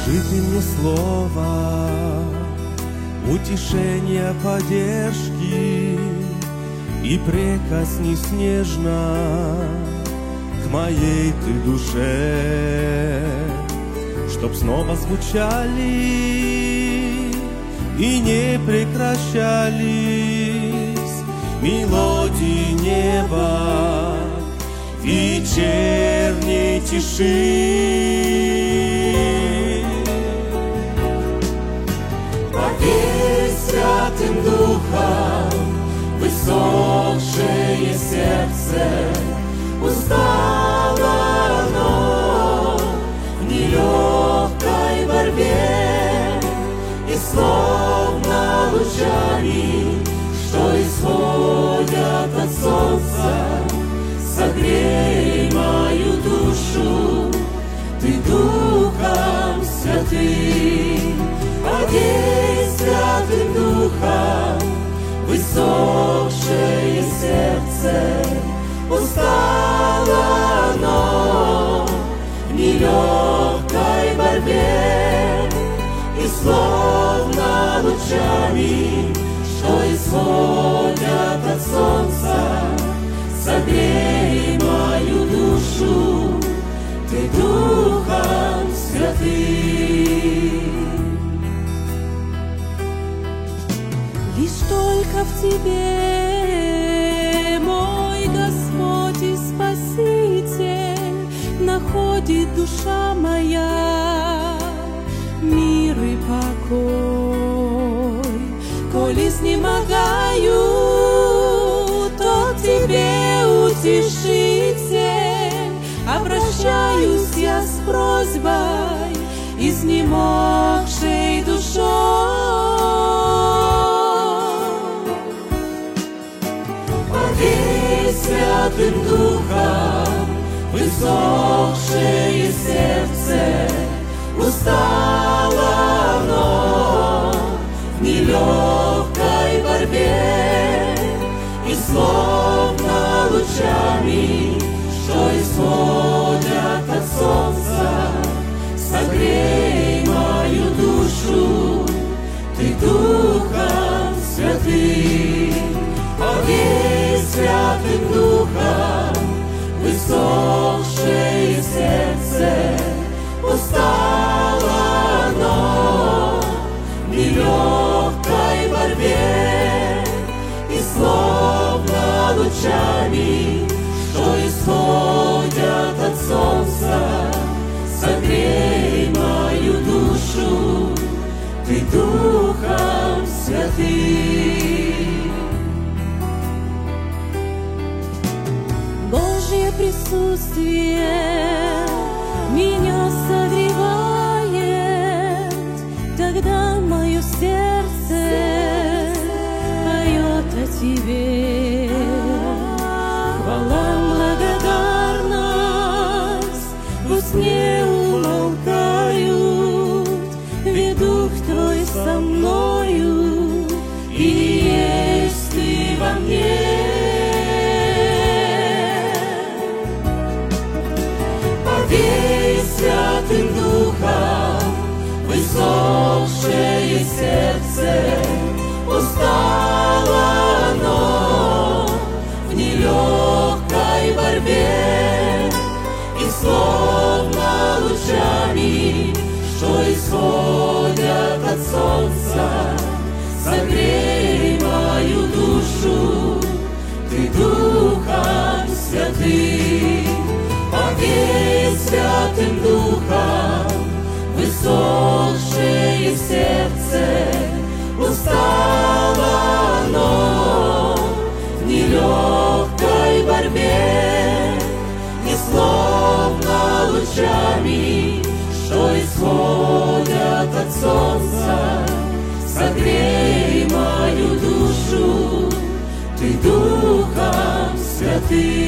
Скажи ты мне слово утешения, поддержки, и прикоснись нежно к моей ты душе, чтоб снова звучали и не прекращались мелодии неба в вечерней тиши. Поверь Святым Духом в иссохшее сердце, устало оно в нелегкой борьбе, и словно лучами, что исходят от солнца, согрей мою душу ты Духом Святым. Одей Святым Духом в иссохшее сердце, устало оно в нелегкой борьбе, и словно лучами, что исходят от солнца, согрей мою душу ты Духом Святым. Лишь только в Тебе, мой Господь и Спаситель, находит душа моя мир и покой. Коль изнемогаю, то к Тебе, утешитель, обращаюсь я с просьбой, изнемогшей душой. Святым Духом в иссохшее сердце, устало оно в нелегкой борьбе, и словно лучами, что исходят от солнца, согрей мою душу ты Духом Святым. Одей Святым Духом в иссохшее сердце, устало оно в нелегкой борьбе, и словно лучами, что исходят от солнца, согрей мою душу ты Духом Святым. Божье присутствие меня согревает, тогда мое сердце поет о Тебе. Хвала, благодарность пусть не умолкают, ведь Дух Твой со мною, и есть Ты во мне. Повей Святым Духом в иссохшее сердце, устало оно в нелегкой борьбе, и словно лучами, что исходят от солнца, согрей мою душу ты Духом Святым. Повей Святым Духом в иссохшее сердце, устало оно в нелегкой борьбе, и словно лучами, что исходят от солнца, согрей мою душу ты Духом Святым.